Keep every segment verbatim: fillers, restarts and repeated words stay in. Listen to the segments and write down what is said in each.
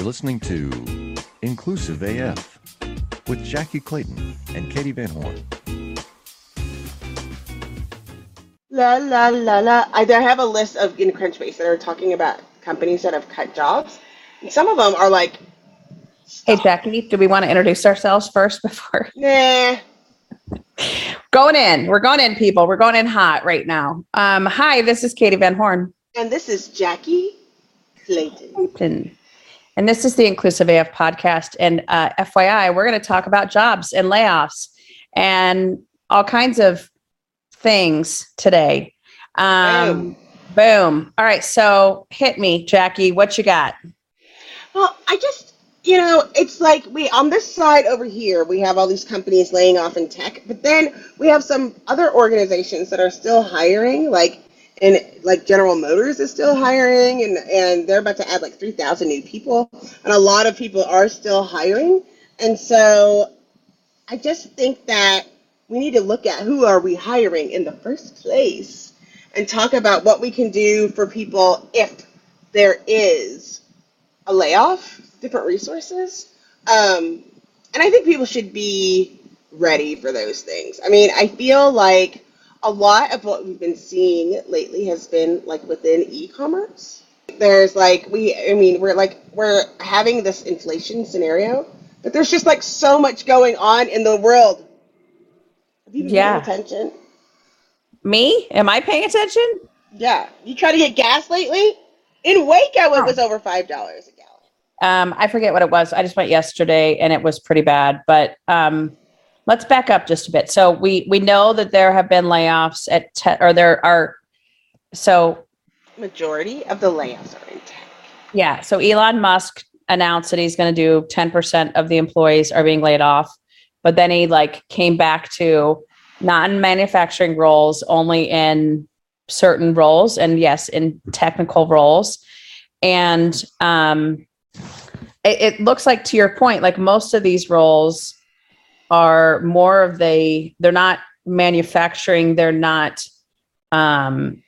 listening to Inclusive A F with Jackie Clayton and Katie Van Horn. La la la la. I there have a list of in Crunchbase that are talking about companies that have cut jobs. And some of them are like, Hey, stop. Jackie, do we want to introduce ourselves first before Nah. going in? We're going in, people. We're going in hot right now. Um, hi, this is Katie Van Horn. And this is Jackie Clayton. Clayton. And this is the Inclusive A F podcast. And uh, F Y I, we're going to talk about jobs and layoffs and all kinds of things today. Um, boom. boom. All right. So hit me, Jackie. What you got? Well, I just, you know, it's like we, on this side over here, we have all these companies laying off in tech, but then we have some other organizations that are still hiring, like, and like General Motors is still hiring, and, and they're about to add like three thousand new people, and a lot of people are still hiring. And so I just think that we need to look at who are we hiring in the first place and talk about what we can do for people if there is a layoff, different resources. Um, and I think people should be ready for those things. I mean, I feel like a lot of what we've been seeing lately has been like within e-commerce. There's like, we, I mean, we're like, we're having this inflation scenario, but there's just like so much going on in the world. Have you been Yeah. paying attention? Me? Am I paying attention? Yeah. You try to get gas lately? In Waco, it was over five dollars a gallon. Um, I forget what it was. I just went yesterday and it was pretty bad, but um, let's back up just a bit. So we, we know that there have been layoffs at te- or there are, so. Majority of the layoffs are in tech. Yeah. So Elon Musk announced that he's going to do ten percent of the employees are being laid off, but then he like came back to not in manufacturing roles, only in certain roles. And yes, in technical roles. And um, it, it looks like, to your point, like most of these roles are more of the, they're not manufacturing. They're not, um,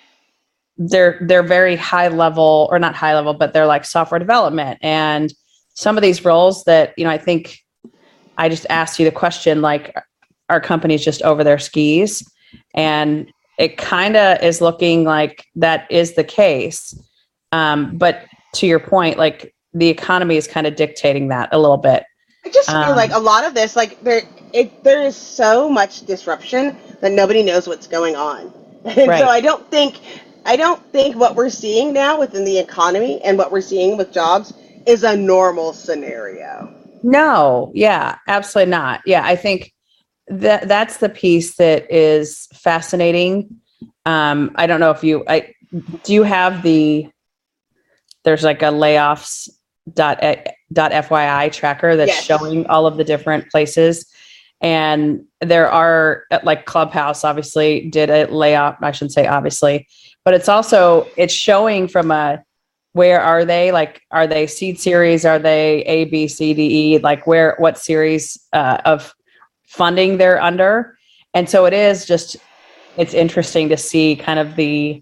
they're, they're very high level, or not high level, but they're like software development. And some of these roles that, you know, I think I just asked you the question, like, are companies just over their skis? And it kind of is looking like that is the case. Um, but to your point, like the economy is kind of dictating that a little bit. I just feel Um, like a lot of this, like there, it there is so much disruption that nobody knows what's going on, and Right. so I don't think, I don't think what we're seeing now within the economy and what we're seeing with jobs is a normal scenario. No, yeah, absolutely not. Yeah, I think that that's the piece that is fascinating. Um, I don't know if you, I do you have the, there's like a layoffs dot, dot F Y I tracker that's Yes. showing all of the different places. And there are, like Clubhouse obviously did a layoff. I shouldn't say obviously, but it's also, it's showing from a, where are they? Like, are they seed series? Are they A, B, C, D, E? Like where, what series uh, of funding they're under? And so it is just, it's interesting to see kind of the,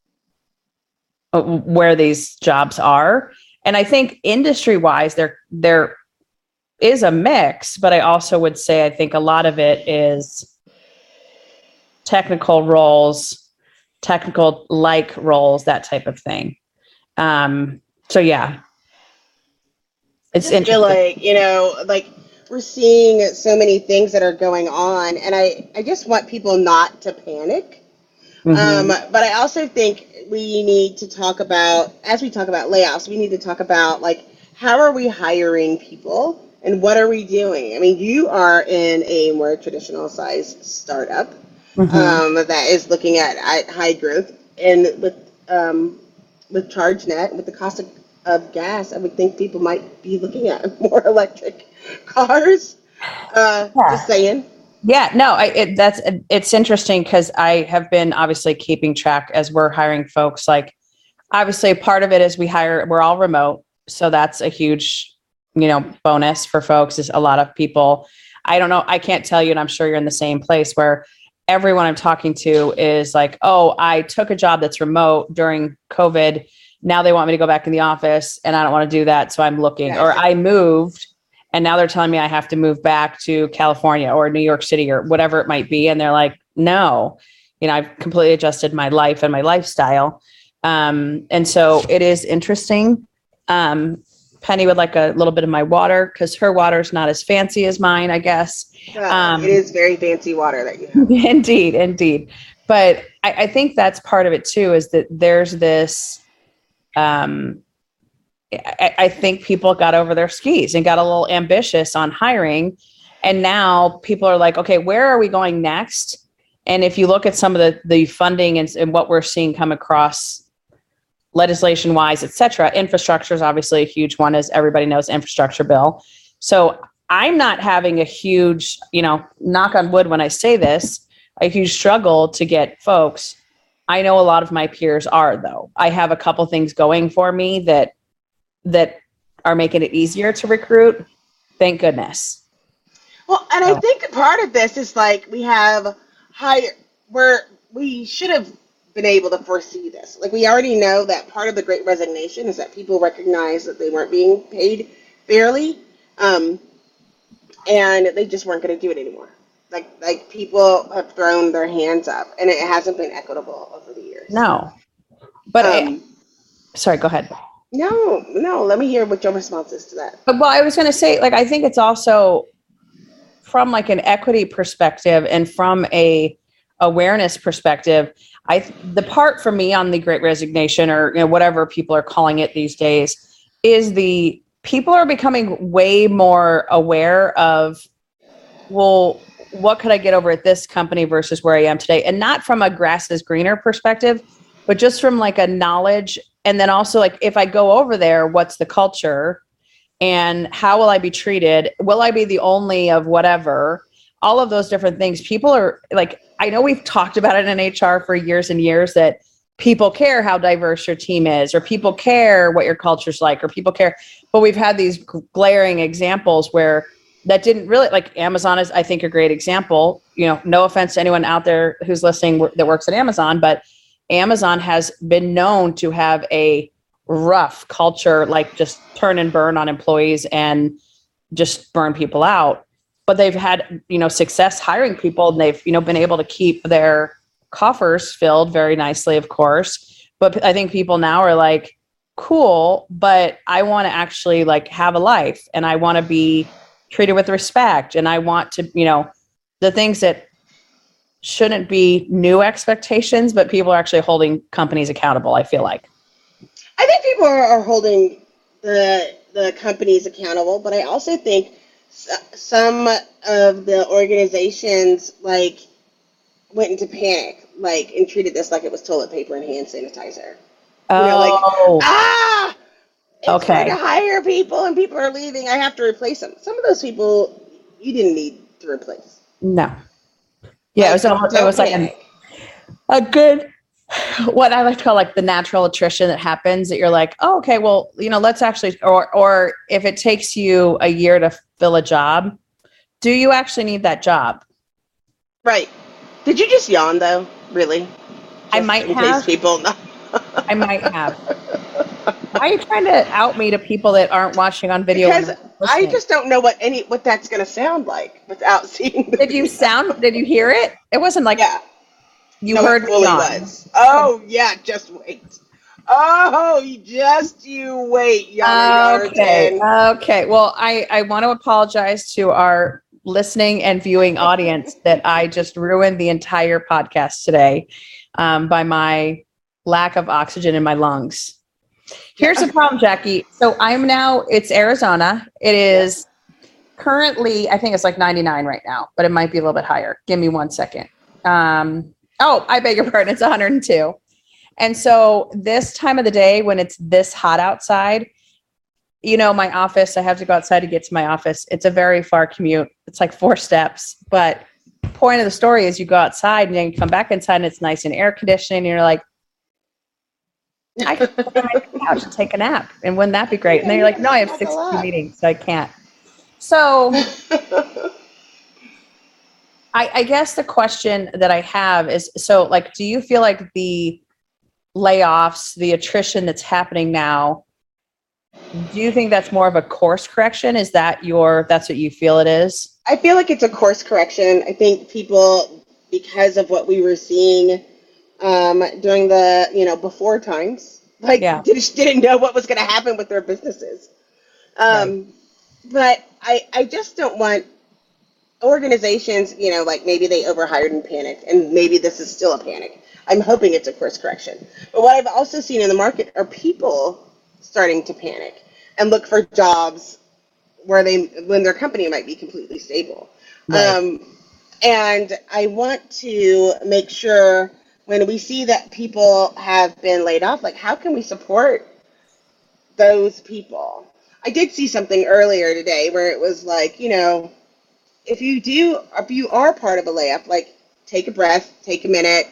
uh, where these jobs are. And I think industry wise, there, there is a mix, but I also would say, I think a lot of it is technical roles, technical like roles, that type of thing. Um, so yeah, it's I just feel interesting. like, you know, like we're seeing so many things that are going on, and I, I just want people not to panic. Mhm. Um, but I also think we need to talk about, as we talk about layoffs, we need to talk about like, how are we hiring people and what are we doing? I mean, you are in a more traditional size startup Mhm. um, that is looking at, at high growth, and with um, with ChargeNet, with the cost of, of gas, I would think people might be looking at more electric cars. Uh, Yeah. Just saying. Yeah, no, I, it, that's, it's interesting because I have been obviously keeping track as we're hiring folks. Like, obviously part of it is we hire, we're all remote. So that's a huge, you know, bonus for folks. Is a lot of people, I don't know, I can't tell you, and I'm sure you're in the same place where everyone I'm talking to is like, oh, I took a job that's remote during COVID now they want me to go back in the office and I don't want to do that. So I'm looking, Yes. or I moved and now they're telling me I have to move back to California or New York City or whatever it might be. And they're like, no, you know, I've completely adjusted my life and my lifestyle. Um, and so it is interesting. Um, Penny would like a little bit of my water because her water is not as fancy as mine, I guess. Uh, Um, it is very fancy water that you have. Indeed, indeed. But I, I think that's part of it too, is that there's this, um, I, I think people got over their skis and got a little ambitious on hiring. And now people are like, okay, where are we going next? And if you look at some of the, the funding and, and what we're seeing come across legislation wise, et cetera, infrastructure is obviously a huge one, as everybody knows, infrastructure bill. So I'm not having a huge, you know, knock on wood when I say this, a huge struggle to get folks. I know a lot of my peers are, though. I have a couple things going for me that that are making it easier to recruit. Thank goodness. Well, and I think part of this is like we have higher, where we should have been able to foresee this. Like we already know that part of the Great Resignation is that people recognize that they weren't being paid fairly, um, and they just weren't going to do it anymore. Like like people have thrown their hands up, and it hasn't been equitable over the years. No, but Um, I, sorry, go ahead. No, no. Let me hear what your response is to that. But, well, I was going to say, like, I think it's also from like an equity perspective and from a awareness perspective. I the part for me on the Great Resignation, or you know, whatever people are calling it these days, is the people are becoming way more aware of, well, what could I get over at this company versus where I am today? And not from a grass is greener perspective, but just from like a knowledge. And then also like, if I go over there, what's the culture and how will I be treated? Will I be the only of whatever? All of those different things. People are like, I know we've talked about it in H R for years and years that people care how diverse your team is, or people care what your culture's like, or people care. But we've had these glaring examples where that didn't really, like Amazon is, I think, a great example. You know, no offense to anyone out there who's listening that works at Amazon, but Amazon has been known to have a rough culture, like just turn and burn on employees and just burn people out. But they've had, you know, success hiring people, and they've, you know, been able to keep their coffers filled very nicely, of course. But I think people now are like, cool, but I want to actually like have a life, and I want to be treated with respect, and I want to, you know, the things that shouldn't be new expectations, but people are actually holding companies accountable, I feel like. I think people are, are holding the the companies accountable, but I also think s- some of the organizations like went into panic, like, and treated this like it was toilet paper and hand sanitizer. Oh, You know, like, ah, it's Okay. hard to hire people and people are leaving. I have to replace them. Some of those people you didn't need to replace. no. Yeah, it was Like, almost, it don't was like an, panic. a good, what I like to call like the natural attrition that happens, that you're like, oh, okay, well, you know, let's actually, or, or if it takes you a year to fill a job, do you actually need that job? Right. Did you just yawn though? Really? I Just might in have. case people know. I might have. Why are you trying to out me to people that aren't watching on video? Because and I listening? just don't know what any what that's gonna sound like without seeing the Did you video. sound, did you hear it? It wasn't like Yeah. you No, heard it me fully yawn. was. Oh yeah, just wait. Oh, you just you wait, Yana Okay. Yarton. Okay. Well, I, I want to apologize to our listening and viewing audience that I just ruined the entire podcast today um, by my lack of oxygen in my lungs. Here's the problem, Jackie. So I'm now, it's Arizona. It is currently, I think it's like ninety-nine right now, but it might be a little bit higher. Give me one second. Um, oh, I beg your pardon. It's one hundred two. And so this time of the day when it's this hot outside, you know, my office, I have to go outside to get to my office. It's a very far commute. It's like four steps. But point of the story is you go outside and then you come back inside and it's nice and air conditioning. And you're like, I can sit on my couch and take a nap. And wouldn't that be great? And then you're like, no, I have That's a sixty lot. meetings, so I can't. So I, I guess the question that I have is, so like, do you feel like the layoffs, the attrition that's happening now, do you think that's more of a course correction? Is that your, that's what you feel it is? I feel like it's a course correction. I think people, because of what we were seeing um, during the, you know, before times, like Yeah. did, didn't know what was going to happen with their businesses. Um, But I, I just don't want organizations, you know, like maybe they overhired and panicked, and maybe this is still a panic. I'm hoping it's a course correction. But what I've also seen in the market are people starting to panic and look for jobs where they, when their company might be completely stable. Right. Um, and I want to make sure when we see that people have been laid off, like how can we support those people? I did see something earlier today where it was like, you know, if you do, if you are part of a layoff, like take a breath, take a minute,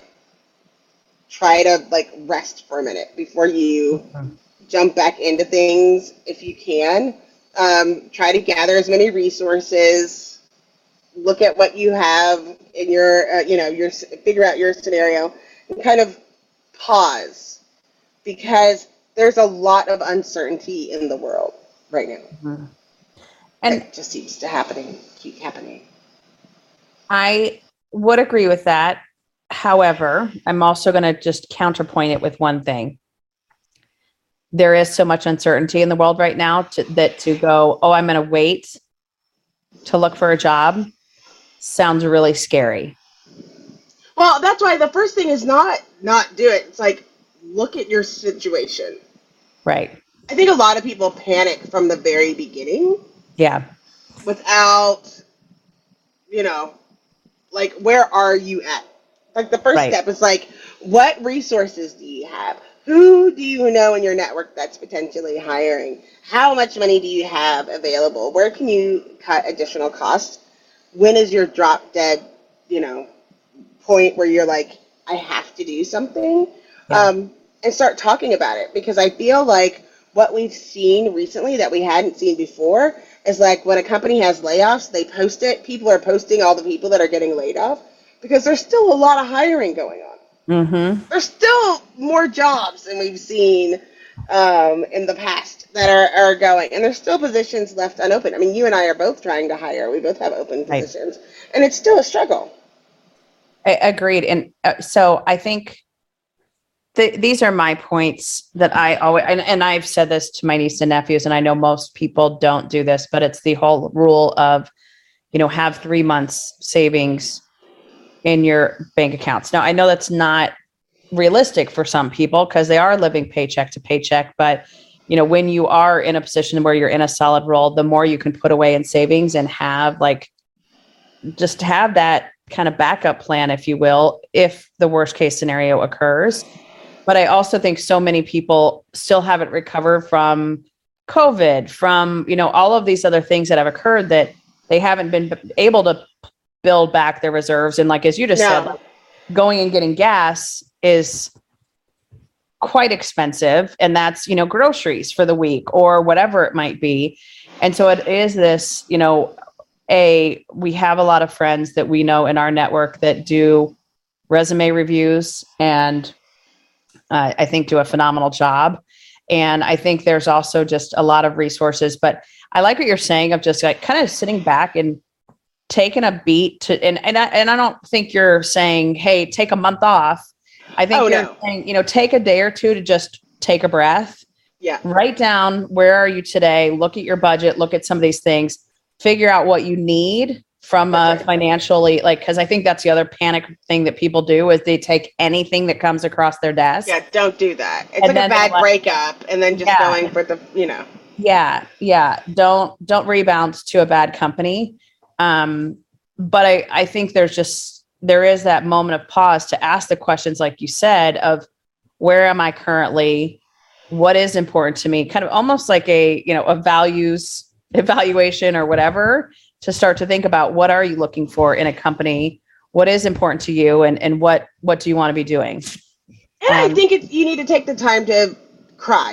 try to like rest for a minute before you jump back into things if you can. Um, try to gather as many resources, look at what you have in your, uh, you know, your, figure out your scenario and kind of pause because there's a lot of uncertainty in the world right now. Mm-hmm. And it just seems to happening, keep happening. I would agree with that. However, I'm also going to just counterpoint it with one thing. There is so much uncertainty in the world right now to, that to go, oh, I'm going to wait to look for a job sounds really scary. Well, that's why the first thing is not not do it. It's like, look at your situation. Right. I think a lot of people panic from the very beginning. Yeah. Without, you know, like, where are you at? Like, the first Right. step is like, what resources do you have? Who do you know in your network that's potentially hiring? How much money do you have available? Where can you cut additional costs? When is your drop dead, you know, point where you're like, I have to do something? Yeah. Um, and start talking about it. Because I feel like what we've seen recently that we hadn't seen before is like when a company has layoffs, they post it. People are posting all the people that are getting laid off because there's still a lot of hiring going on. Mm-hmm. There's still more jobs than we've seen um, in the past that are, are going. And there's still positions left unopened. I mean, you and I are both trying to hire. We both have open Right. positions. And it's still a struggle. I agreed. And uh, so I think th- these are my points that I always, and, and I've said this to my niece and nephews, and I know most people don't do this, but it's the whole rule of, you know, have three months savings in your bank accounts. Now, I know that's not realistic for some people because they are living paycheck to paycheck, but you know, when you are in a position where you're in a solid role, the more you can put away in savings and have like, just have that kind of backup plan, if you will, if the worst case scenario occurs. But I also think so many people still haven't recovered from COVID, from, you know, all of these other things that have occurred that they haven't been able to build back their reserves. And like, as you just No. said, like, going and getting gas is quite expensive. And that's, you know, groceries for the week or whatever it might be. And so it is this, you know, a, we have a lot of friends that we know in our network that do resume reviews and uh, I think do a phenomenal job. And I think there's also just a lot of resources, but I like what you're saying of just like kind of sitting back and taking a beat to, and, and I, and I don't think you're saying, hey, take a month off. I think Oh, you're no. saying, you know, take a day or two to just take a breath, Yeah. write down, where are you today? Look at your budget, look at some of these things, figure out what you need from a That's right. financially, like, cause I think that's the other panic thing that people do is they take anything that comes across their desk. Yeah, don't do that. It's And like a then bad they'll let- breakup and then just Yeah. going for the, you know. Yeah. Yeah. Don't, don't rebound to a bad company. Um, but I, I think there's just, there is that moment of pause to ask the questions, like you said, of where am I currently? What is important to me? Kind of almost like a, you know, a values evaluation or whatever, to start to think about what are you looking for in a company? What is important to you? And, and what, what do you want to be doing? And I Um, think it's, you need to take the time to cry.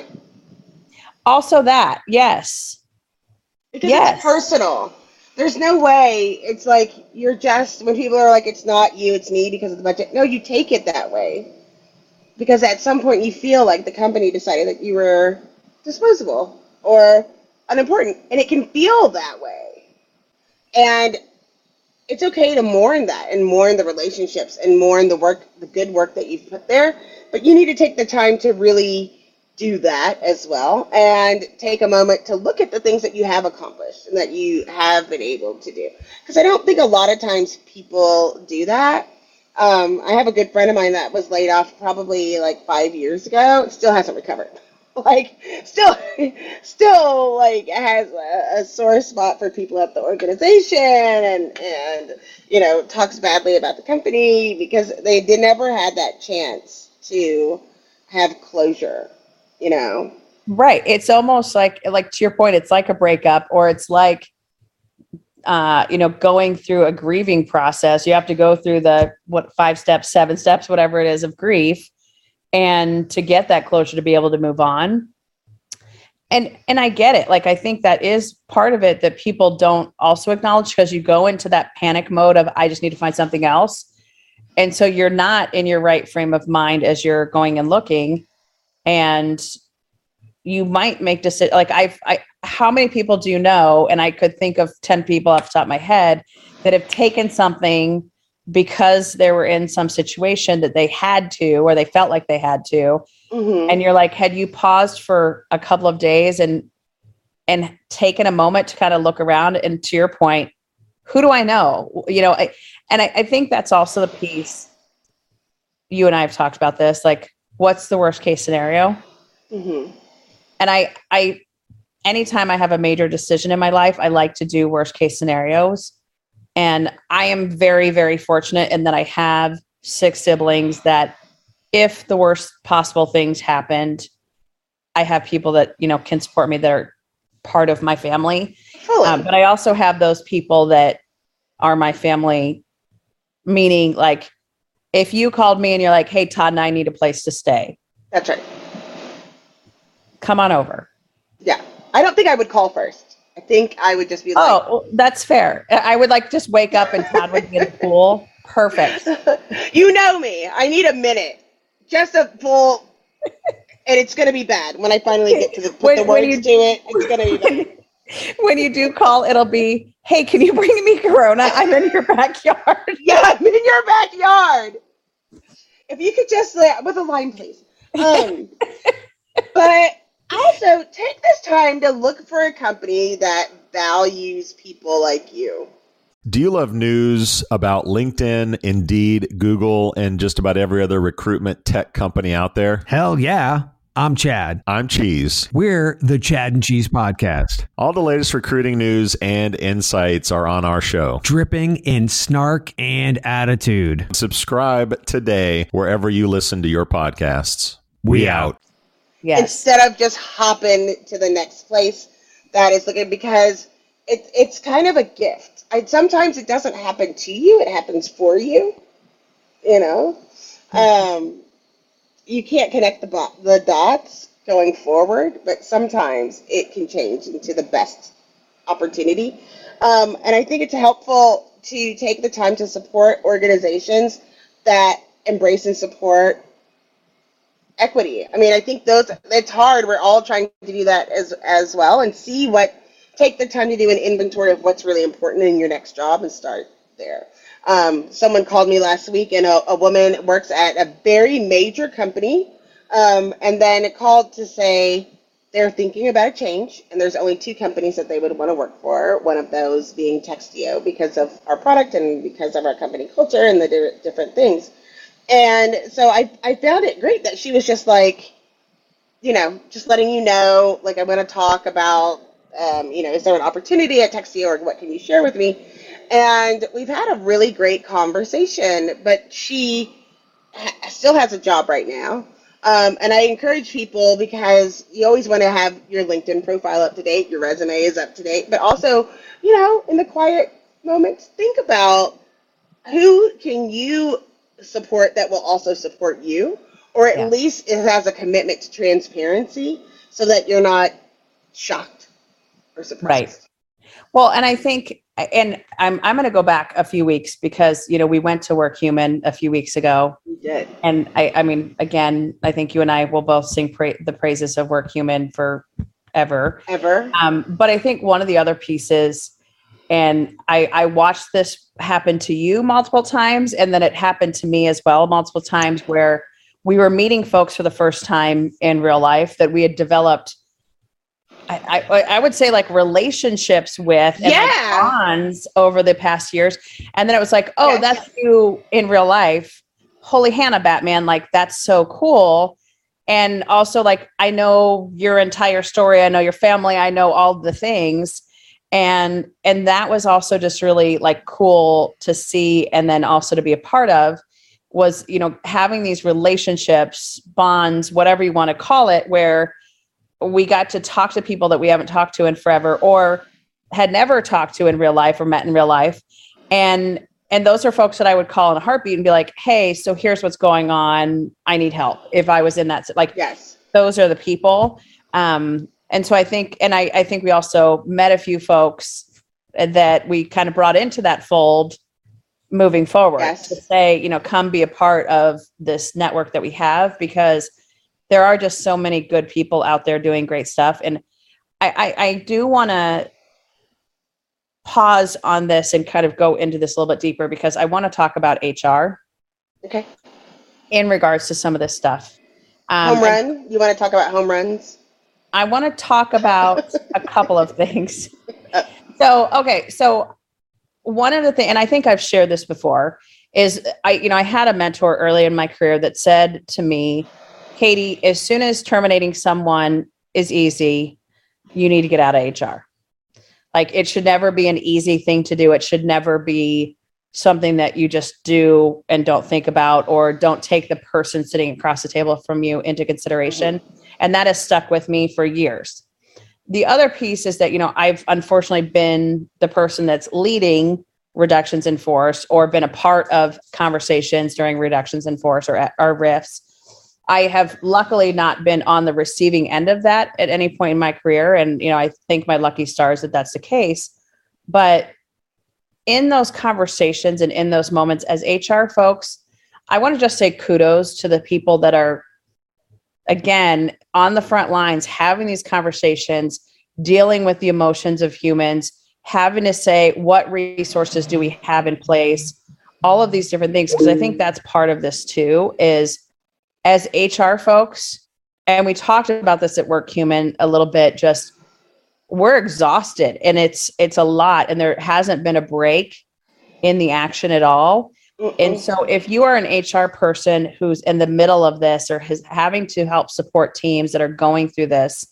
Also that, yes. Because Yes. it's personal. There's no way it's like you're just, when people are like, it's not you, it's me because of the budget. No, you take it that way. because at some point you feel like the company decided that you were disposable or unimportant, and it can feel that way. And it's okay to mourn that and mourn the relationships and mourn the work, the good work that you've put there. But you need to take the time to really do that as well and take a moment to look at the things that you have accomplished and that you have been able to do. Because I don't think a lot of times people do that. Um, I have a good friend of mine that was laid off probably like five years ago, still hasn't recovered. Like, still, still, like, has a, a sore spot for people at the organization, and and you know talks badly about the company because they did never had that chance to have closure. You know, Right. It's almost like, like to your point, it's like a breakup, or it's like, uh, you know, going through a grieving process. You have to go through the, what, five steps, seven steps, whatever it is of grief. And to get that closure, to be able to move on. And, and I get it. Like, I think that is part of it that people don't also acknowledge, because you go into that panic mode of, I just need to find something else. And so you're not in your right frame of mind as you're going and looking. And you might make decisions. Like I've, I, how many people do you know? And I could think of ten people off the top of my head that have taken something because they were in some situation that they had to, or they felt like they had to. Mm-hmm. And you're like, had you paused for a couple of days and, and taken a moment to kind of look around, and to your point, who do I know? You know, I, and I, I think that's also the piece. You and I have talked about this, like, what's the worst case scenario? Mm-hmm. And I, I, anytime I have a major decision in my life, I like to do worst case scenarios. And I am very, very fortunate in that I have six siblings that if the worst possible things happened, I have people that, you know, can support me that are part of my family. Um, but I also have those people that are my family, meaning like, if you called me and you're like, hey, Todd and I need a place to stay. That's right. Come on over. Yeah. I don't think I would call first. I think I would just be like, oh, well, that's fair. I would like just wake up and Todd would be in the pool. Perfect. You know me. I need a minute. Just a full, and it's going to be bad when I finally get to the, put when, the words you, to it. It's going to be bad. When you do call, it'll be, hey, can you bring me Corona? I'm in your backyard. Yeah, I'm in your backyard. If you could just, uh, with a line, please. Um, but also, take this time to look for a company that values people like you. Do you love news about LinkedIn, Indeed, Google, and just about every other recruitment tech company out there? Hell yeah. I'm Chad. I'm Cheese. We're the Chad and Cheese Podcast. All the latest recruiting news and insights are on our show. Dripping in snark and attitude. Subscribe today wherever you listen to your podcasts. We, we out. Yes. Instead of just hopping to the next place that is looking, because it, it's kind of a gift. I, sometimes it doesn't happen to you, it happens for you. You know? Um, you can't connect the, bo- the dots going forward, but sometimes it can change into the best opportunity. Um, and I think it's helpful to take the time to support organizations that embrace and support equity. I mean, I think those, it's hard. We're all trying to do that as as well, and see what, take the time to do an inventory of what's really important in your next job and start there. Um, someone called me last week, and a, a woman works at a very major company, um, and then it called to say they're thinking about a change, and there's only two companies that they would want to work for, one of those being Textio, because of our product and because of our company culture and the di- different things. And so I, I found it great that she was just like, you know, just letting you know, like, I'm going to talk about, um, you know, is there an opportunity at Textio, or what can you share with me? And we've had a really great conversation, but she ha- still has a job right now. Um, and I encourage people, because you always want to have your LinkedIn profile up to date, your resume is up to date, but also, you know, in the quiet moments, think about who can you support that will also support you, or at yeah. least it has a commitment to transparency so that you're not shocked or surprised. Right. Well, and I think and I'm I'm going to go back a few weeks because, you know, we went to WorkHuman a few weeks ago. We did. And I, I mean, again, I think you and I will both sing pra- the praises of WorkHuman forever. Ever. Um, but I think one of the other pieces, and I, I watched this happen to you multiple times, and then it happened to me as well multiple times, where we were meeting folks for the first time in real life that we had developed, I, I, I would say, like relationships with, and like Yeah. bonds over the past years. And then it was like, oh, Yes. that's you in real life. Holy Hannah, Batman. Like, that's so cool. And also, like, I know your entire story. I know your family. I know all the things. And, and that was also just really like cool to see. And then also to be a part of was, you know, having these relationships, bonds, whatever you want to call it, where we got to talk to people that we haven't talked to in forever or had never talked to in real life or met in real life. And, and those are folks that I would call in a heartbeat and be like, hey, so here's what's going on. I need help. If I was in that, like, Yes. those are the people. Um, and so I think, and I, I think we also met a few folks that we kind of brought into that fold moving forward Yes. to say, you know, come be a part of this network that we have, because there are just so many good people out there doing great stuff. And I, I, I do want to pause on this and kind of go into this a little bit deeper, because I want to talk about H R Okay. in regards to some of this stuff. Um, Home run. You want to talk about home runs? I want to talk about a couple of things. So, okay. So one of the things, and I think I've shared this before, is I, you know, I had a mentor early in my career that said to me, Katie, as soon as terminating someone is easy, you need to get out of H R. Like, it should never be an easy thing to do. It should never be something that you just do and don't think about, or don't take the person sitting across the table from you into consideration. And that has stuck with me for years. The other piece is that, you know, I've unfortunately been the person that's leading reductions in force, or been a part of conversations during reductions in force or, or R I Fs. I have luckily not been on the receiving end of that at any point in my career. And, you know, I thank my lucky stars that that's the case. But in those conversations and in those moments as H R folks, I want to just say kudos to the people that are, again, on the front lines, having these conversations, dealing with the emotions of humans, having to say, what resources do we have in place? All of these different things. Because I think that's part of this too, is as H R folks, and we talked about this at WorkHuman a little bit, just we're exhausted, and it's it's a lot, and there hasn't been a break in the action at all. Mm-mm. And so if you are an H R person who's in the middle of this, or has having to help support teams that are going through this,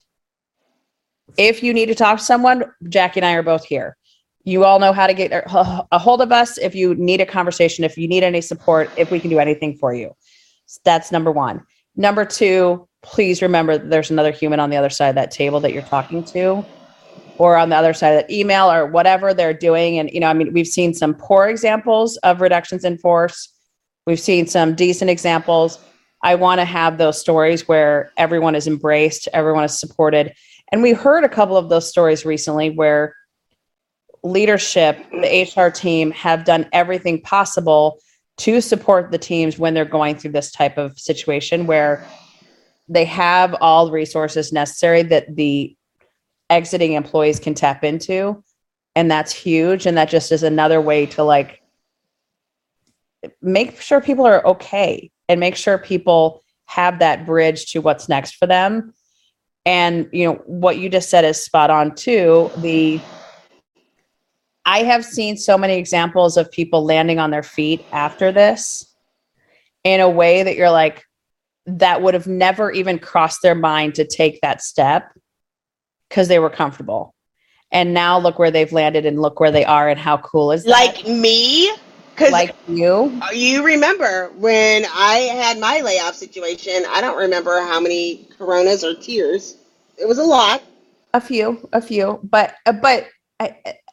if you need to talk to someone, Jackie and I are both here. You all know how to get a hold of us if you need a conversation, if you need any support, if we can do anything for you. That's number one. Number two, please remember that there's another human on the other side of that table that you're talking to, or on the other side of that email, or whatever they're doing. And, you know, I mean, we've seen some poor examples of reductions in force. We've seen some decent examples. I want to have those stories where everyone is embraced, everyone is supported. And we heard a couple of those stories recently where leadership, the H R team, have done everything possible to support the teams when they're going through this type of situation, where they have all the resources necessary that the exiting employees can tap into. And that's huge. And that just is another way to, like, make sure people are okay, and make sure people have that bridge to what's next for them. And, you know, what you just said is spot on too. The, I have seen so many examples of people landing on their feet after this in a way that you're like, that would have never even crossed their mind to take that step because they were comfortable. And now look where they've landed, and look where they are, and how cool is that? Like me? Because Like you? you remember when I had my layoff situation, I don't remember how many coronas or tears. It was a lot. A few, a few, but, but I,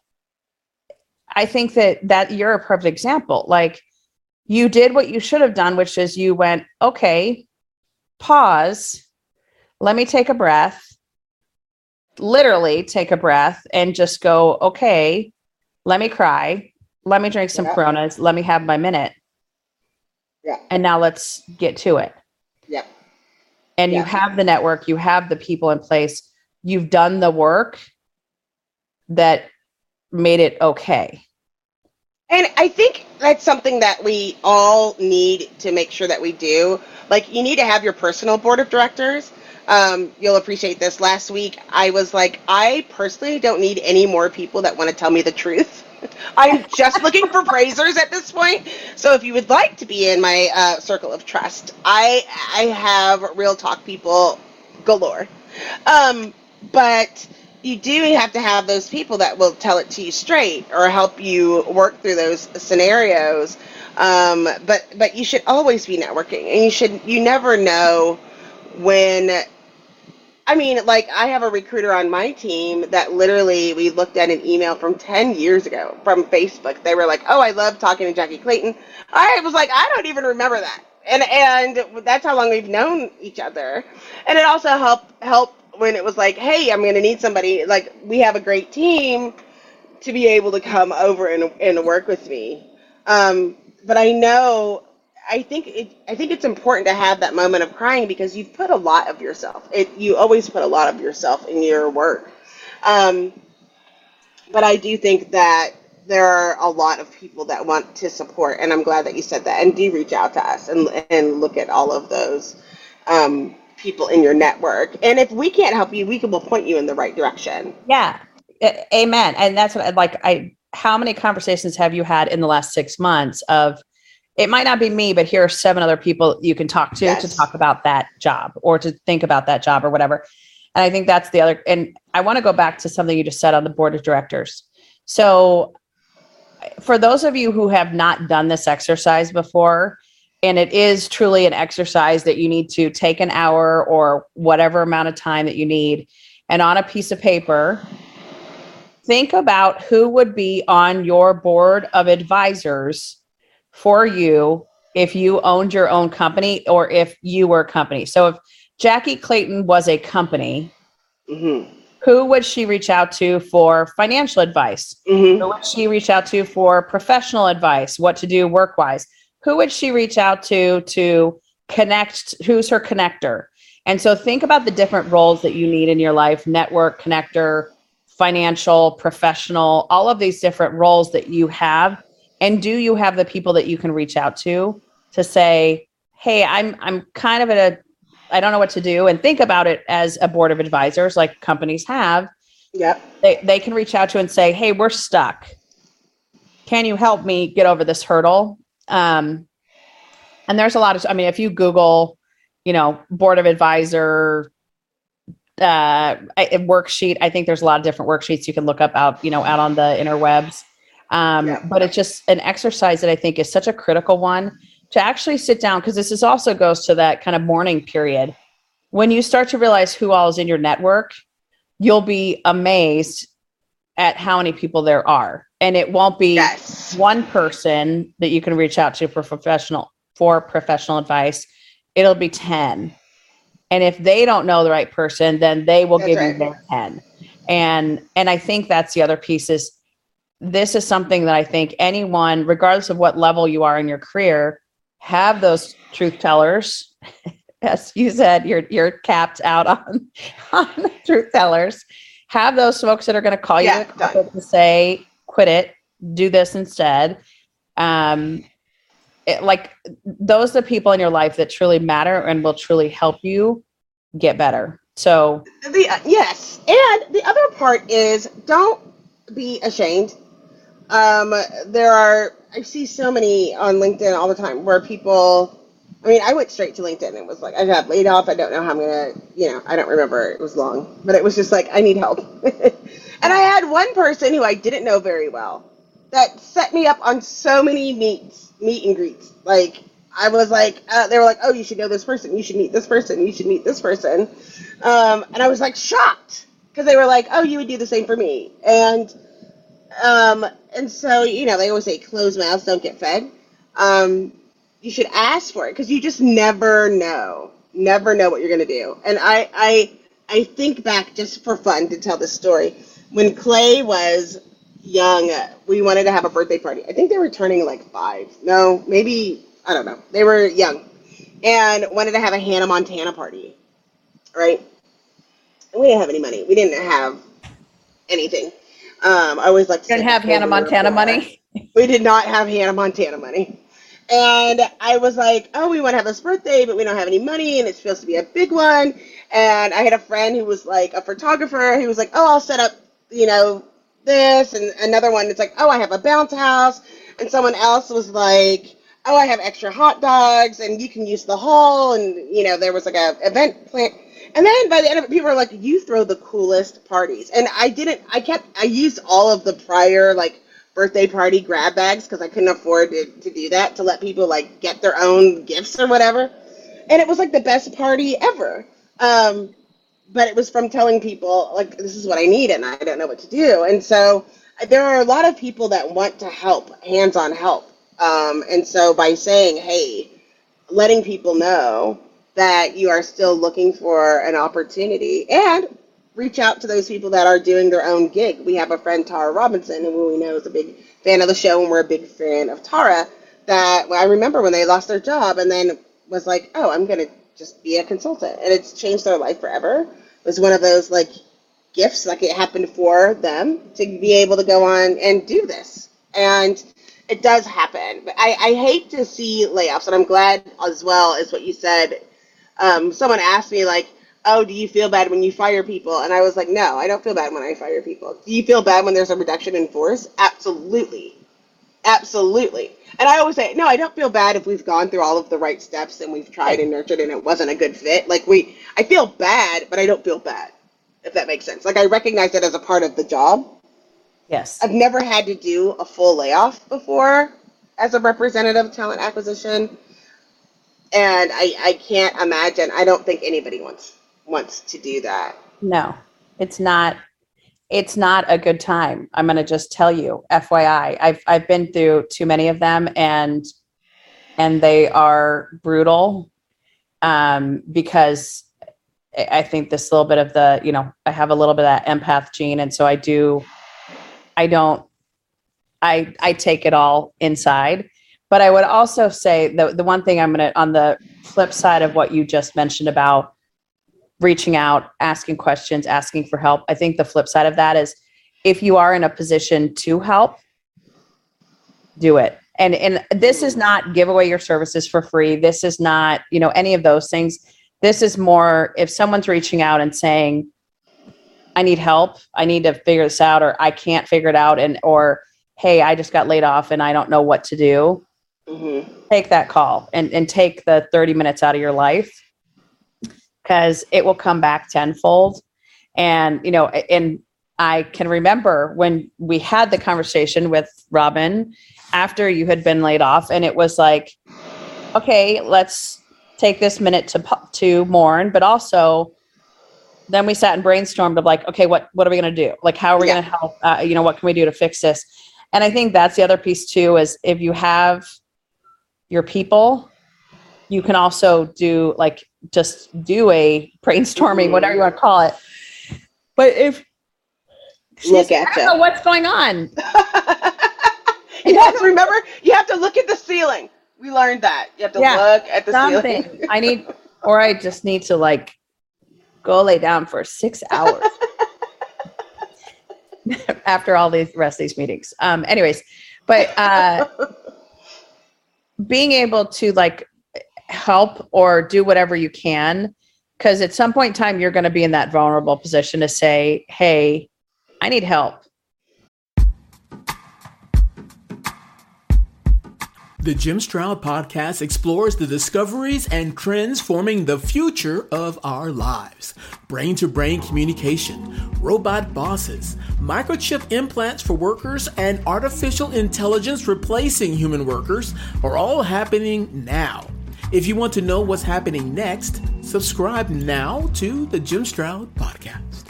I think that, that you're a perfect example. Like, you did what you should have done, which is you went, okay, pause, let me take a breath, literally take a breath, and just go, okay, let me cry, let me drink some Yeah. Coronas, let me have my minute. Yeah. And now let's get to it. Yep. And Yeah. you have the network, you have the people in place, you've done the work that made it okay. And I think that's something that we all need to make sure that we do. Like, you need to have your personal board of directors. Um, you'll appreciate this. Last week, I was like, I personally don't need any more people that want to tell me the truth. I'm just looking for praisers at this point. So if you would like to be in my uh, circle of trust, I I have real talk people galore. Um, but you do have to have those people that will tell it to you straight or help you work through those scenarios. Um, but but you should always be networking, and you should you never know when. I mean, like, I have a recruiter on my team that literally we looked at an email from ten years ago from Facebook. They were like, "Oh, I love talking to Jackie Clayton." I was like, I don't even remember that, and and that's how long we've known each other. And it also helped help when it was like, "Hey, I'm going to need somebody. Like, we have a great team to be able to come over and and work with me." Um, but I know. I think it. I think it's important to have that moment of crying because you've put a lot of yourself. It. You always put a lot of yourself in your work. Um, but I do think that there are a lot of people that want to support, and I'm glad that you said that. And do reach out to us and and look at all of those um, people in your network. And if we can't help you, we can will point you in the right direction. Yeah. A- Amen. And that's what I'd like. I. How many conversations have you had in the last six months of? It might not be me, but here are seven other people you can talk to Yes. to talk about that job or to think about that job or whatever. And I think that's the other. And I want to go back to something you just said on the board of directors. So for those of you who have not done this exercise before, and it is truly an exercise that you need to take an hour or whatever amount of time that you need, and on a piece of paper, think about who would be on your board of advisors for you if you owned your own company or if you were a company. So if Jackie Clayton was a company, Mm-hmm. who would she reach out to for financial advice? Mm-hmm. Who would she reach out to for professional advice, what to do work-wise? Who would she reach out to to connect? Who's her connector? And so think about the different roles that you need in your life: network, connector, financial, professional, all of these different roles that you have. And do you have the people that you can reach out to to say, hey, I'm I'm kind of at a, I don't know what to do. And think about it as a board of advisors like companies have. Yep. They, they can reach out to and say, hey, we're stuck. Can you help me get over this hurdle? Um, and there's a lot of, I mean, if you Google, you know, board of advisor uh, a worksheet, I think there's a lot of different worksheets you can look up out, you know, out on the interwebs. Um, Yeah. But it's just an exercise that I think is such a critical one to actually sit down, because this is also goes to that kind of mourning period. When you start to realize who all is in your network, you'll be amazed at how many people there are. And it won't be Yes. one person that you can reach out to for professional for professional advice. It'll be ten. And if they don't know the right person, then they will That's give right. you their ten. And and I think that's the other piece is this is something that I think anyone, regardless of what level you are in your career, have those truth tellers. As you said, you're you're capped out on, on the truth tellers. Have those folks that are going to call you Yeah, to the carpet to say, quit it, do this instead. Um, it, like those are the people in your life that truly matter and will truly help you get better. So The, uh, yes, and the other part is don't be ashamed. Um, there are, I see so many on LinkedIn all the time where people, I mean, I went straight to LinkedIn and was like, I got laid off. I don't know how I'm going to, you know, I don't remember. It was long, but it was just like, I need help. And I had one person who I didn't know very well that set me up on so many meets, meet and greets. Like, I was like, uh, they were like, oh, you should know this person. You should meet this person. You should meet this person. Um, and I was like shocked because they were like, oh, you would do the same for me. And, um, and so, you know, they always say closed mouths don't get fed. Um, you should ask for it because you just never know, never know what you're going to do. And I, I, I think back just for fun to tell this story. When Clay was young, we wanted to have a birthday party. I think they were turning like five. No, maybe, I don't know. They were young and wanted to have a Hannah Montana party, right? And we didn't have any money. We didn't have anything. Um, I always like to Didn't say have that Hannah we were Montana poor. money. We did not have Hannah Montana money. And I was like, oh, we want to have this birthday, but we don't have any money, and it's supposed to be a big one. And I had a friend who was like a photographer. He was like, oh, I'll set up, you know, this. And another one, it's like, oh, I have a bounce house. And someone else was like, oh, I have extra hot dogs, and you can use the hall. And, you know, there was like a event plan. And then by the end of it, people were like, you throw the coolest parties. And I didn't, I kept, I used all of the prior, like, birthday party grab bags because I couldn't afford to, to do that, to let people, like, get their own gifts or whatever. And it was, like, the best party ever. Um, but it was from telling people, like, this is what I need and I don't know what to do. And so there are a lot of people that want to help, hands-on help. Um, and so by saying, hey, letting people know that you are still looking for an opportunity, and reach out to those people that are doing their own gig. We have a friend, Tara Robinson, who we know is a big fan of the show, and we're a big fan of Tara, that I remember when they lost their job and then was like, oh, I'm going to just be a consultant. And it's changed their life forever. It was one of those, like, gifts, like it happened for them to be able to go on and do this. And it does happen. But I, I hate to see layoffs, and I'm glad as well as what you said. Um, someone asked me, like, oh, do you feel bad when you fire people? And I was like, no, I don't feel bad when I fire people. Do you feel bad when there's a reduction in force? Absolutely. Absolutely. And I always say, no, I don't feel bad if we've gone through all of the right steps and we've tried and nurtured and it wasn't a good fit. Like, we, I feel bad, but I don't feel bad, if that makes sense. Like, I recognize that as a part of the job. Yes. I've never had to do a full layoff before as a representative of talent acquisition. And I, I can't imagine, I don't think anybody wants wants to do that. No, it's not. It's not a good time. I'm going to just tell you, F Y I. I've I've been through too many of them, and and they are brutal. Um, because I think this little bit of the, you know, I have a little bit of that empath gene, and so I do. I don't. I I take it all inside. But I would also say the the one thing I'm going to, on the flip side of what you just mentioned about reaching out, asking questions, asking for help, I think the flip side of that is if you are in a position to help, do it. And and this is not give away your services for free. This is not, you know, any of those things. This is more if someone's reaching out and saying, I need help, I need to figure this out, or I can't figure it out, and or hey, I just got laid off and I don't know what to do. Mm-hmm. Take that call and, and take the thirty minutes out of your life, because it will come back tenfold. And, you know, and I can remember when we had the conversation with Robin after you had been laid off, and it was like, okay, let's take this minute to, to mourn, but also then we sat and brainstormed of like, okay, what, what are we going to do? Like, how are we yeah. going to help? Uh, you know, what can we do to fix this? And I think that's the other piece too, is if you have your people, you can also do like, just do a brainstorming, whatever you want to call it. But if look at I don't know what's going on. You have to remember, you have to look at the ceiling. We learned that. You have to yeah, look at the something. ceiling. I need, or I just need to like go lay down for six hours after all these rest of these meetings. Um, anyways, but uh, being able to like help or do whatever you can, because at some point in time, you're going to be in that vulnerable position to say, hey, I need help. The Jim Stroud Podcast explores the discoveries and trends forming the future of our lives. Brain-to-brain communication, robot bosses, microchip implants for workers, and artificial intelligence replacing human workers are all happening now. If you want to know what's happening next, subscribe now to the Jim Stroud Podcast.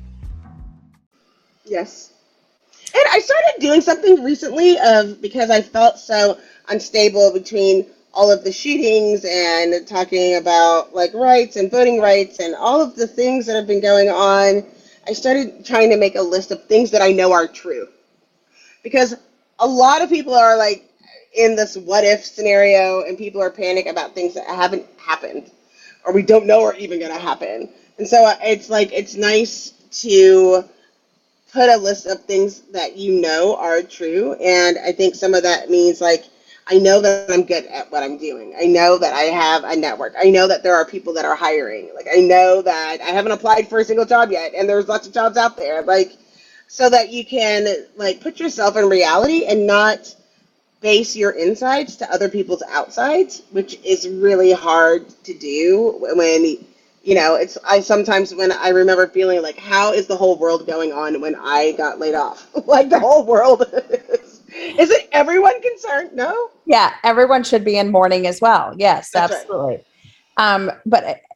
Yes. And I started doing something recently of because I felt so unstable between all of the shootings and talking about like rights and voting rights and all of the things that have been going on. I started trying to make a list of things that I know are true. because a lot of people are like in this what if scenario, and people are panic about things that haven't happened or we don't know are even going to happen. And so uh, it's like it's nice to put a list of things that you know are true. And I think some of that means like, I know that I'm good at what I'm doing. I know that I have a network. I know that there are people that are hiring. Like, I know that I haven't applied for a single job yet, and there's lots of jobs out there. Like, so that you can like put yourself in reality and not base your insides to other people's outsides, which is really hard to do when, you know, it's, I sometimes when I remember feeling like, how is the whole world going on when I got laid off? Like the whole world is, isn't everyone concerned? No? Yeah. Everyone should be in mourning as well. Yes, That's absolutely. Right. Um, but uh,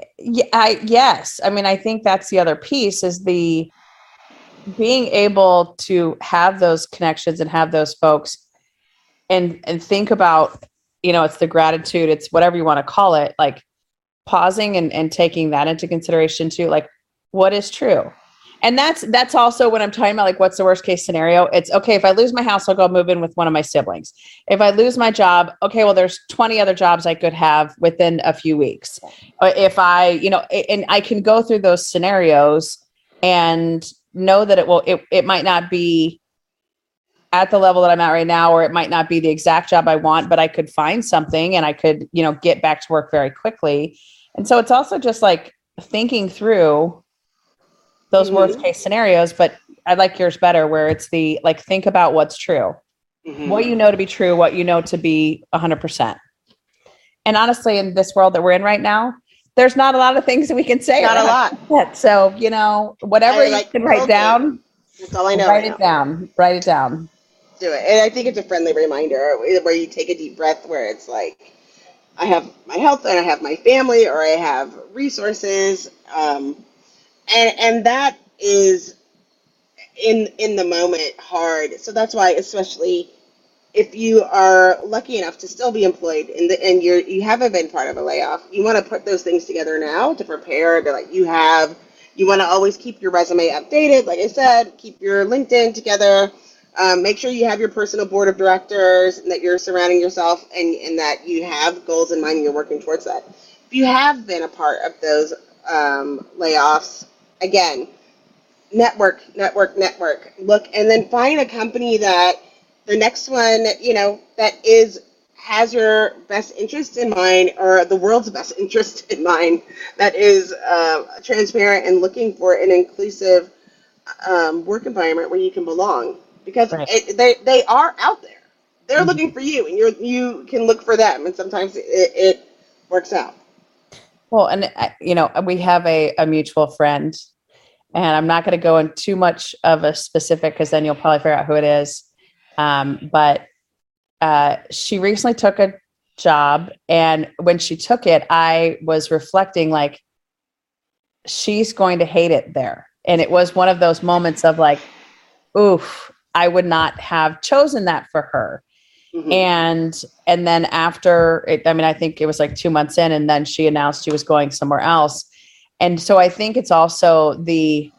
I, yes, I mean, I think that's the other piece is the being able to have those connections and have those folks and, and think about, you know, it's the gratitude, it's whatever you want to call it, like, pausing and, and taking that into consideration too, like what is true. And that's, that's also when I'm talking about like, what's the worst case scenario? It's okay. If I lose my house, I'll go move in with one of my siblings. If I lose my job, okay, well, there's twenty other jobs I could have within a few weeks. If I, you know, and I can go through those scenarios and know that it will, it, it might not be at the level that I'm at right now, or it might not be the exact job I want, but I could find something and I could, you know, get back to work very quickly. And so it's also just like thinking through those mm-hmm. worst case scenarios, but I like yours better where it's the, like, think about what's true, mm-hmm. what you know to be true, what you know to be a hundred percent. And honestly, in this world that we're in right now, there's not a lot of things that we can say. Not a lot. Yet. So, you know, whatever I, you like, can write down, that's all I know. Write right it now. down, write it down. Do it. And I think it's a friendly reminder where you take a deep breath where it's like, I have my health and I have my family, or I have resources. Um, and, and that is in, in the moment hard. So that's why, especially if you are lucky enough to still be employed and, the, and you're, you haven't been part of a layoff, you want to put those things together now to prepare to like, you have, you want to always keep your resume updated. Like I said, keep your LinkedIn together. Um, make sure you have your personal board of directors and that you're surrounding yourself and, and that you have goals in mind and you're working towards that. If you have been a part of those um, layoffs, again, network, network, network. Look, and then find a company that the next one, you know, that is has your best interest in mind or the world's best interest in mind, that is uh, transparent and looking for an inclusive um, work environment where you can belong. Because right. it, they they are out there. They're mm-hmm. looking for you, and you you can look for them. And sometimes it, it works out. Well, and you know, we have a, a mutual friend, and I'm not going to go into too much of a specific because then you'll probably figure out who it is. Um, but uh, she recently took a job, and when she took it, I was reflecting like she's going to hate it there, and it was one of those moments of like, oof. I would not have chosen that for her. Mm-hmm. And, and then after it, I mean, I think it was like two months in and then she announced she was going somewhere else. And so I think it's also the,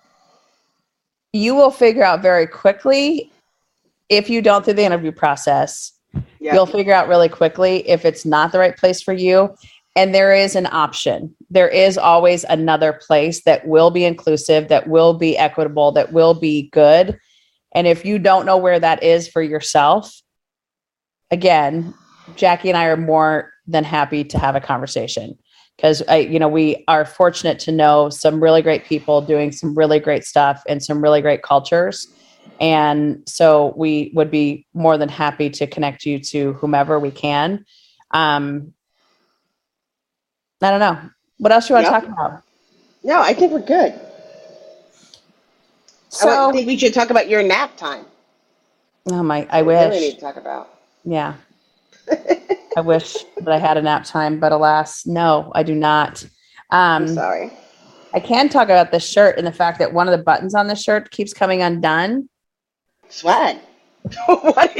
you will figure out very quickly if you don't through the interview process, yeah. you'll figure out really quickly if it's not the right place for you. And there is an option. There is always another place that will be inclusive, that will be equitable, that will be good. And if you don't know where that is for yourself, again, Jackie and I are more than happy to have a conversation because I, you know, we are fortunate to know some really great people doing some really great stuff and some really great cultures. And so we would be more than happy to connect you to whomever we can. Um, I don't know. What else do you want yep. to talk about? No, I think we're good. So, I think we should talk about your nap time. Oh my, I we wish. really need to talk about. Yeah. I wish that I had a nap time, but alas, no, I do not. Um, I'm sorry. I can talk about this shirt and the fact that one of the buttons on the shirt keeps coming undone. Swag. What?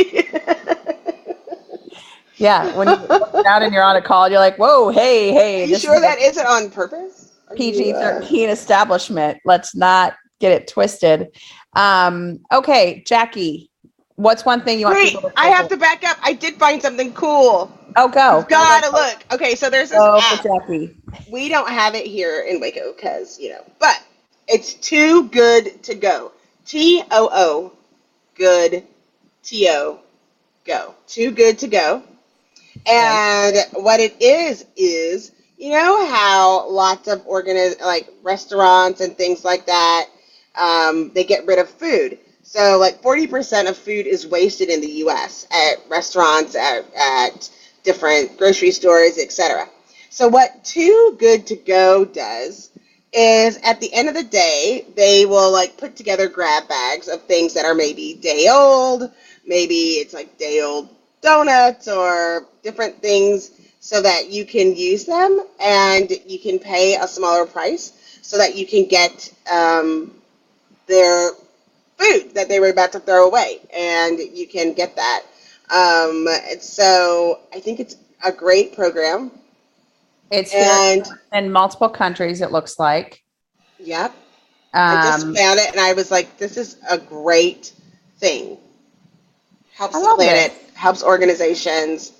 Yeah, when you're out and you're on a call, you're like, whoa, hey, hey. Are you sure that isn't on purpose? P G thirteen uh... establishment. Let's not get it twisted. Um, okay, Jackie, What's one thing you want Wait, people to I take have to away? back up. I did find something cool. Oh, go. You've gotta Go, go, go. look. Okay, so there's this Go app. for Jackie. We don't have it here in Waco because, you know, but it's Too Good to Go. T O O, good, T O, go. Too Good to Go. And what it is, is, you know how lots of organiz- like restaurants and things like that, um, they get rid of food. So like forty percent of food is wasted in the U S at restaurants, at, at different grocery stores, et cetera. So what Too Good to Go does is at the end of the day, they will like put together grab bags of things that are maybe day old, maybe it's like day old donuts or different things so that you can use them and you can pay a smaller price so that you can get um, their food that they were about to throw away, and you can get that. Um, so I think it's a great program. It's And here in multiple countries, it looks like. yep, I just Um, found it, and I was like, "This is a great thing. Helps I the love planet, this. helps organizations.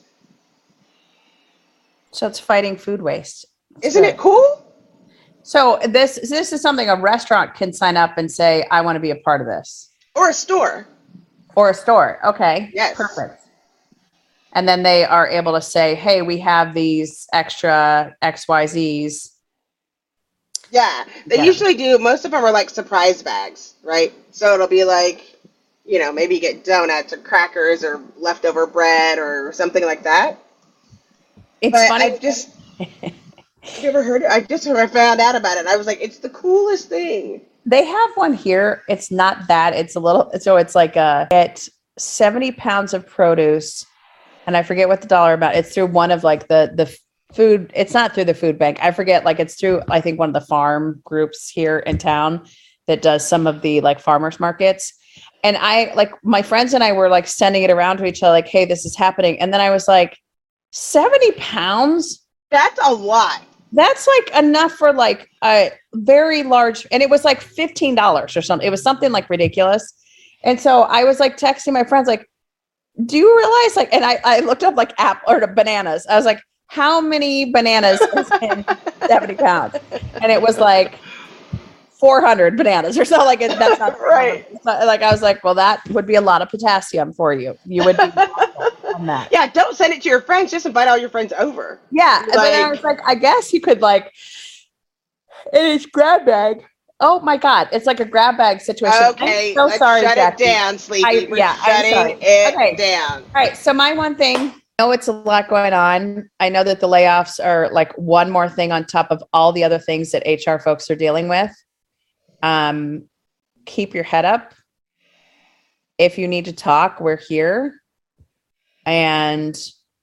so it's fighting food waste. It's Isn't good. it cool?" So this this is something a restaurant can sign up and say, I want to be a part of this. Or a store. Or a store. Okay. Yes. Perfect. And then they are able to say, hey, we have these extra X Y Zs. Yeah, they Yeah. usually do. Most of them are like surprise bags, right? So it'll be like, you know, maybe you get donuts or crackers or leftover bread or something like that. It's But funny. I've just, I've never heard it. I just I found out about it. And I was like, it's the coolest thing. They have one here. It's not that. It's a little, so it's like a, get seventy pounds of produce. And I forget what the dollar amount. It's through one of like the, the food. It's not through the food bank. I forget, like it's through, I think one of the farm groups here in town that does some of the like farmers markets. And I like my friends and I were like sending it around to each other, like, hey, this is happening. And then I was like, seventy pounds? That's a lot. That's like enough for like a very large, and it was like fifteen dollars or something. It was something like ridiculous. And so I was like texting my friends, like, do you realize like, and I, I looked up like apple or bananas. I was like, how many bananas is in seventy pounds? And it was like four hundred bananas or so. Like it, that's not Right. So, like, I was like, well, that would be a lot of potassium for you. You would be on that. Yeah, don't send it to your friends. Just invite all your friends over. Yeah. And then I Like- was like, I guess you could like, in his grab bag. Oh my God. It's like a grab bag situation. Okay, I'm so let's sorry, shut Jackie. it down, Sleepy. I- We're yeah, I'm shutting sorry. it Okay. down. All right. So my one thing, I know it's a lot going on. I know that the layoffs are like one more thing on top of all the other things that H R folks are dealing with. Um, keep your head up. If you need to talk, we're here. And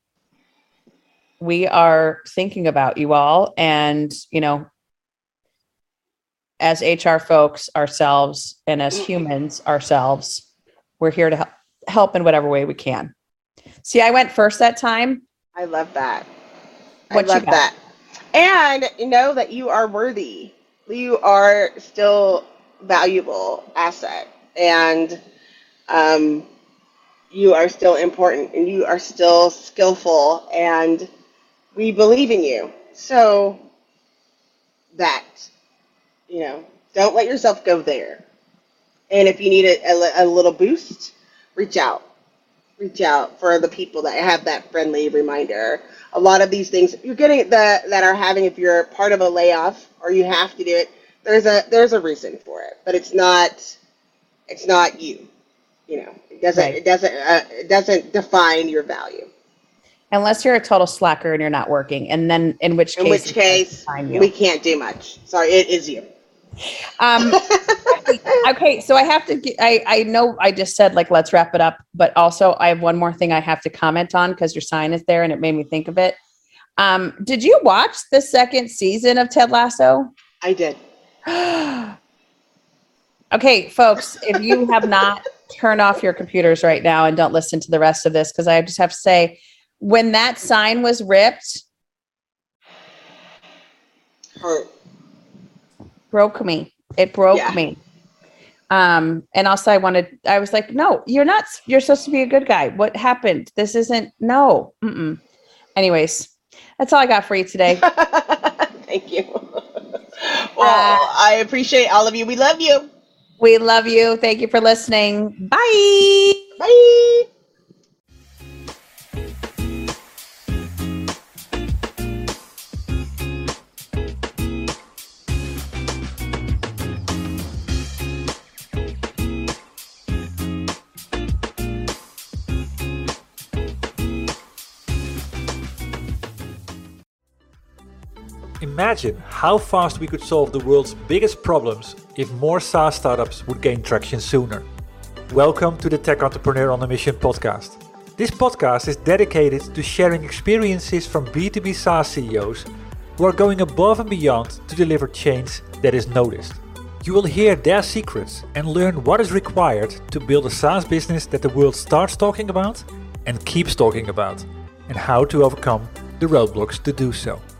we are thinking about you all. And, you know, as H R folks ourselves and as humans ourselves, we're here to help, help in whatever way we can. See, I went first that time. I love that. What you I love got? that. And know that you are worthy. You are still valuable asset. And um, you are still important. And you are still skillful. And we believe in you. So that, you know, don't let yourself go there. And if you need a, a, a little boost, reach out. Reach out for the people that have that friendly reminder. A lot of these things you're getting the that are having, if you're part of a layoff or you have to do it, there's a there's a reason for it, but it's not it's not you. You know, it doesn't Right. it doesn't uh, it doesn't define your value. Unless you're a total slacker and you're not working. And then in which case, In which it does case, define you. we can't do much. Sorry, it is you. Um, okay, so I have to get, I, I know I just said like, let's wrap it up, but also I have one more thing I have to comment on because your sign is there and it made me think of it. Um, did you watch the second season of Ted Lasso? I did. Okay, folks, if you have not, turn off your computers right now and don't listen to the rest of this because I just have to say, when that sign was ripped, Hurt. broke me. It broke Yeah. me. Um, and also I wanted, I was like, no, you're not, you're supposed to be a good guy. What happened? This isn't, no. Mm-mm. Anyways, that's all I got for you today. Thank you. Well, uh, I appreciate all of you. We love you. We love you. Thank you for listening. Bye. Bye. Imagine how fast we could solve the world's biggest problems if more SaaS startups would gain traction sooner. Welcome to the Tech Entrepreneur on a Mission podcast. This podcast is dedicated to sharing experiences from B two B SaaS C E Os who are going above and beyond to deliver change that is noticed. You will hear their secrets and learn what is required to build a SaaS business that the world starts talking about and keeps talking about, and how to overcome the roadblocks to do so.